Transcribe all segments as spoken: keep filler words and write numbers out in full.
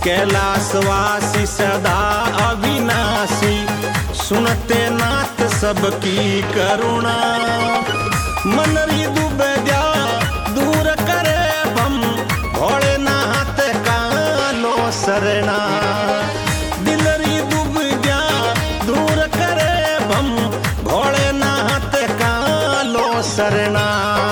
कैलाशवासी सदा अविनाशी, सुनते नाथ सबकी करुणा। मनरी दुबद्या दूर करे बम, भोलेनाथ कालो शरणा। दिलरी दुबद्या दूर करे बम, भोलेनाथ कालो शरणा।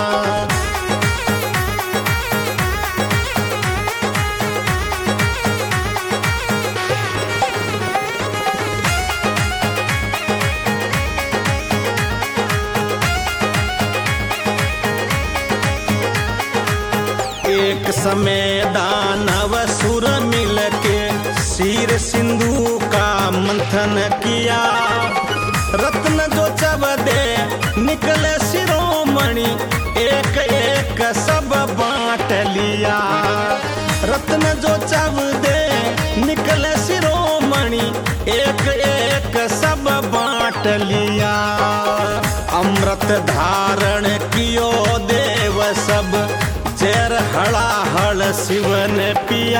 एक समय दानव सुर मिलके शीर सिंधु का मंथन किया। रत्न जो चबदे निकले शिरोमणि, एक एक सब बांट लिया। रत्न जो चबदे निकले शिरोमणि, एक एक सब बांट लिया। अमृत धारण कियो देव सब, जर हड़ाहड़ शिव ने पिया।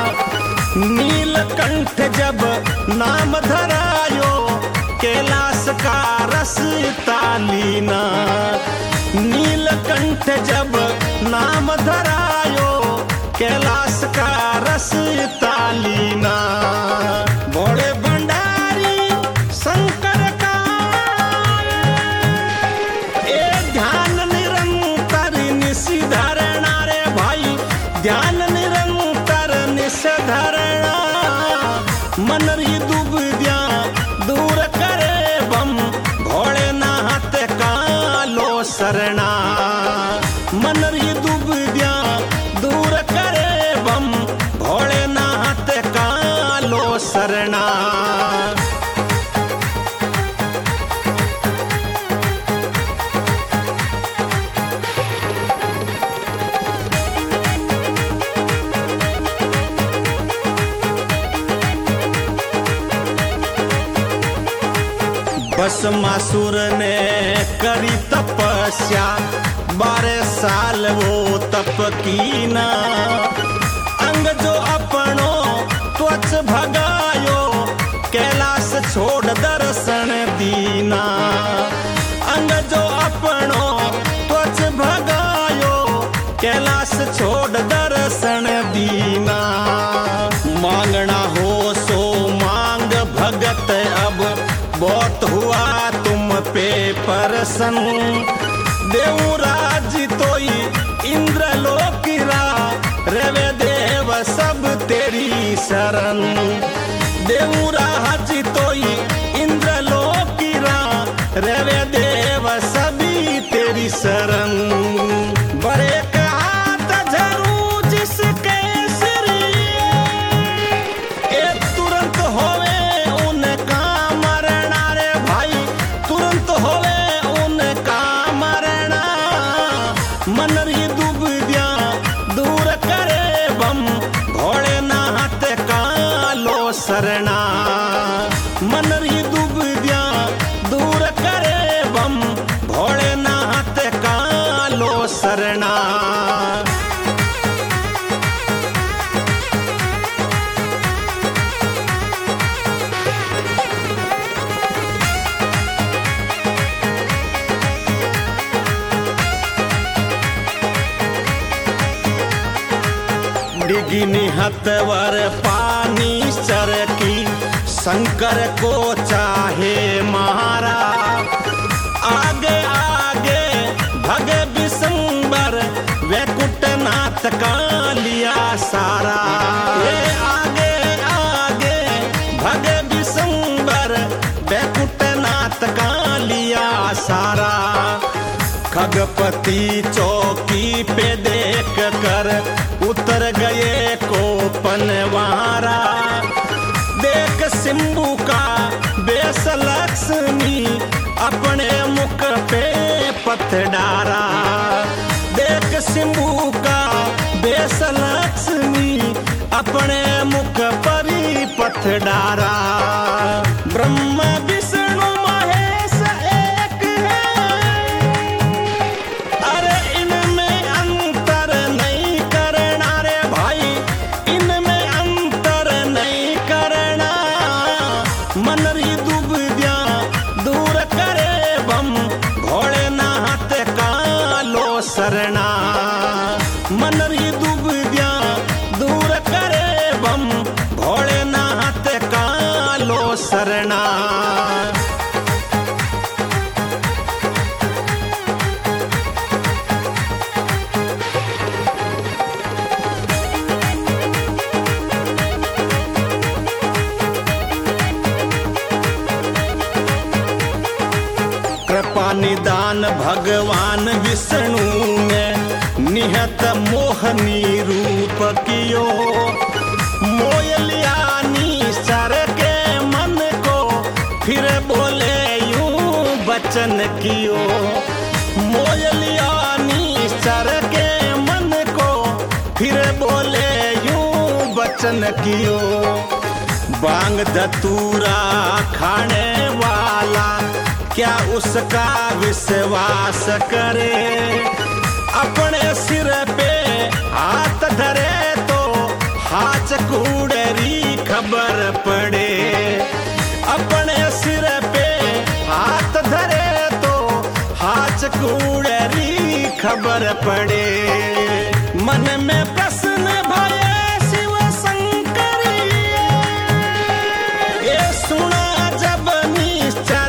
नीलकंठ जब नाम धरायो, कैलाश का रस तालीना। नीलकंठ जब नाम धरायो, कैलाश का रस तालीना। बड़े भंडारी शंकर का ए ध्यान निरंतर निशिधर, ध्यान निरंतर निशधरणा। मनरी दुबद्या दूर करे बम, भोलेनाथ कालो शरणा। मनरी दुबद्या दूर करे बम, भोलेनाथ कालो शरणा। भस्मासुर ने करी तपस्या, बारह साल वो तप कीना। अंग जो अपनो त्वच भगायो, कैलाश छोड़ दर्शन दीना। अंग जो अपनो त्वच भगायो, कैलाश छोड़ दर्शन दीना। मांगना हो सो मांग भगत, अब बहुत हुआ तुम पे परसन। देवराज तोई इंद्रलोकिरा, रवे देव सब तेरी शरण। देवराज तोई इंद्रलोकिरा, रवे देव सभी तेरी शरण। बड़े मनरी दुबद्या दूर करे बम, भोलेनाथ कालो शरणा। मनरी दुबद्या दूर करे बम, भोलेनाथ कालो शरणा। डिगी निहत्वर पानी सरकी, शंकर को चाहे मारा। आगे आगे भगे विशंबर, वैकुंठनाथ का लिया सारा। ये आगे आगे भगे विशंबर, वैकुंठनाथ का लिया सारा। खगपति चौकी पे देख कर उतर गए को पनवारा। देख सिंबू का बेस लक्ष्मी, अपने मुख पे पथ डारा। देख सिंबू का बेस लक्ष्मी, अपने मुख पर ही पथ डारा। ब्रह्मा विष्णु महेश एक है, अरे इनमें अंतर नहीं करना रे भाई, इनमें अंतर री दुबद्या दूर करे बम भोलेनाथ का लो शरणा। कृपा निदान भगवान विष्णु ने निहत मोहनी रूप कियो, मोयलियानी सर के मन को फिर बोले यूं बचन कियो। मोयलियानी सर के मन को फिर बोले यूं बचन कियो। बांग धतूरा खाने वाला क्या उसका विश्वास करे, अपने सिर पे हाथ धरे तो हाथ कूड़री खबर पड़े। अपने सिर पे हाथ धरे तो हाथ कूड़री खबर पड़े। मन में प्रश्न भये शिव शंकर ये सुना जब निश्चर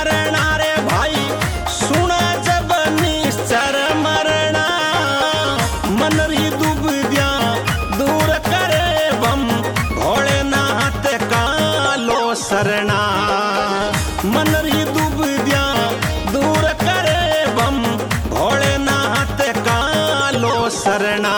शरणा। मन री दुबद्या दूर करे बम भोलेनाथ का लो शरणा।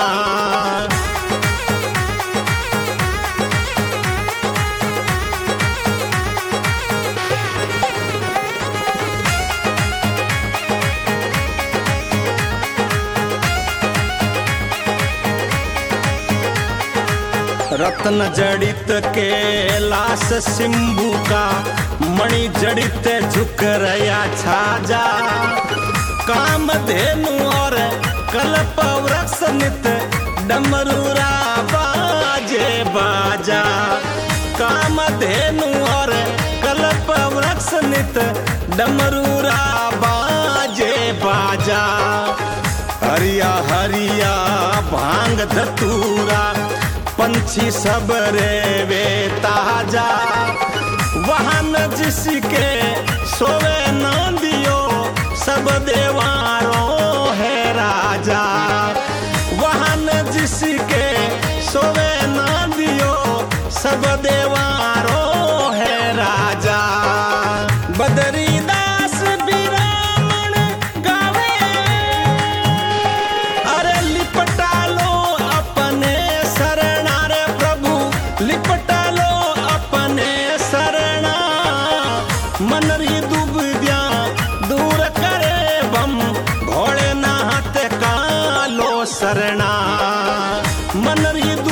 रत्न जड़ित कैलाश सिंभु का मणि जड़ित झुक रया छाजा। कामधेनु और कल्प वृक्ष नित डमरूरा बाजे बाजा। कामधेनु और कल्प वृक्ष नित डमरूरा बाजे बाजा। हरिया हरिया भांग धतूरा पंछी सब रे वे ताजा। वाहन जिसके सोवे न दियो सब देवारों है राजा। वाहन जिसके सोवे न दियो सब देवारों है राजा। बदरीदास बिरामण गावे अरे लिपटा लो अपने लिपटा लो अपने शरणा। मन री दुबद्या दूर करे बम भोलेनाथ का लो शरणा। मन री